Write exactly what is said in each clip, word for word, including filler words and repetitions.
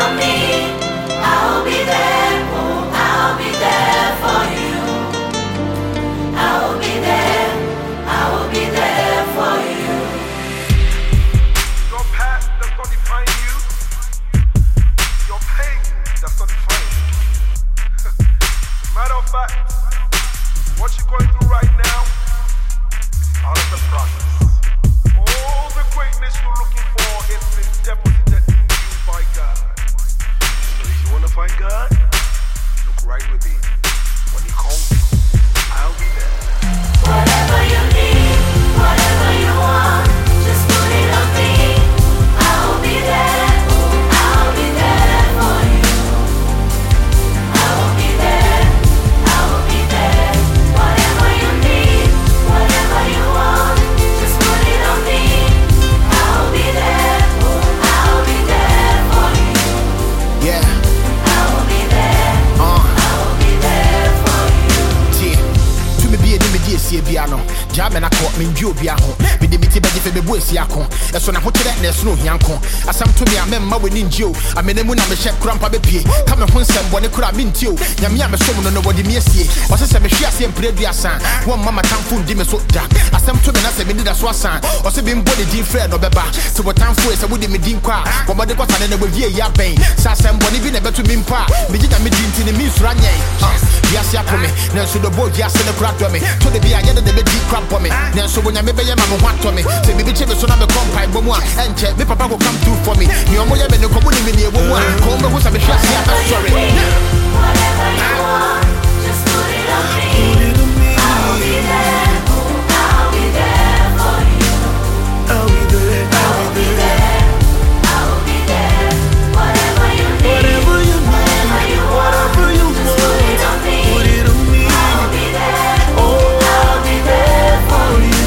on me, I'll be there. Oh, I'll be there for you. I will be there. I will be there for you. Your past does not define you. Your pain does not define you. Matter of fact, what you're going through right now is out of the process. All the greatness you're looking for has been deposited in you by God. So if you want to find God, look right within. When He calls you, I'll be there. Whatever you need, whatever you want, just put it on me. I will be there. I'll be there for you. I will be there. I will be there. Whatever you need, whatever you want, just put it on me. I will be there. I'll be there for you. Yeah. I will be there. Uh. I will be there for you. Yeah. To me be a dimity see piano. Jam and I caught me in Biaho. Be the bitty baby for the boys Yako. As soon as I put that there's no Yanko. As I'm to me, I remember when in Joe. I mean, when I'm a chef cramp a pay. Come and once when it could have been to you. Yamia, so no nobody me see. Or say, I'm sure I see him play the assan. One mama can't fool Dimmy so jack. As I'm to me, I say, me did a swassan. Or say, being body deep friend or beba. So what time for is I would be deep qua. What mother got an end with ye ya pain. Sassam, what even ever to me pa. Me did a meeting to the Miss Ranye. Yes, ya for me. Now, so the boy just in the crack to me. To the be I get the deep crap for me. Now, so when I maybe I'm want to me. Say, maybe check so I'm a compine, but one and check. Me papa will come through for me. You know, you're the community in the woman. Come over, who's a bit sorry. Whatever you want, just put it on me. I'll be there. I'll be there for you. I'll be there. I'll be there. I will be there. Whatever you need, Whatever you whatever you need, want, whatever you just want, put it on me. put it on me. I'll be there. Oh, I'll be there for you.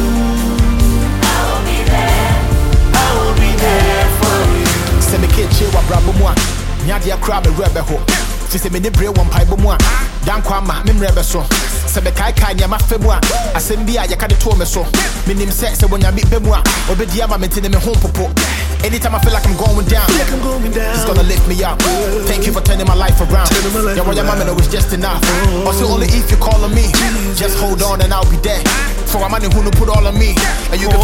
I will be there. I will be there for you. Say me can't chill what brabo moi. Nyadia crab a rebel ho. She say me the brain one pipe moi. Dan kwama me mrebe so. Say me kai kai nya ma fe moi. Asem bia ya ka de to me so. Me nim say say when ya be be moi. Obedi ama me tene me home popo. Anytime I feel like I'm going down, Like I'm going down. it's gonna lift me up. Thank you for turning my life around. Turning my life Yeah, well, your mama around. know it's just enough. Also, only if you call on me, just hold on and I'll be there. For a money who no put all on me, and you